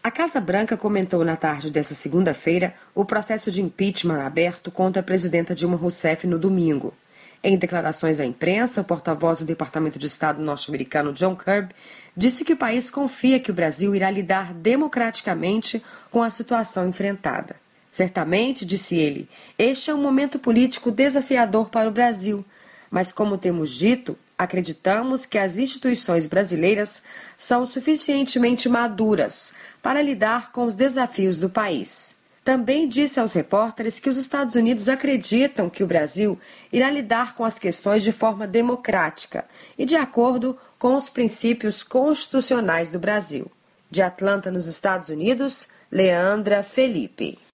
A Casa Branca comentou na tarde desta segunda-feira o processo de impeachment aberto contra a presidenta Dilma Rousseff no domingo. Em declarações à imprensa, o porta-voz do Departamento de Estado norte-americano John Kirby disse que o país confia que o Brasil irá lidar democraticamente com a situação enfrentada. Certamente, disse ele, este é um momento político desafiador para o Brasil, mas como temos dito, acreditamos que as instituições brasileiras são suficientemente maduras para lidar com os desafios do país. Também disse aos repórteres que os Estados Unidos acreditam que o Brasil irá lidar com as questões de forma democrática e de acordo com os princípios constitucionais do Brasil. De Atlanta, nos Estados Unidos, Leandra Felipe.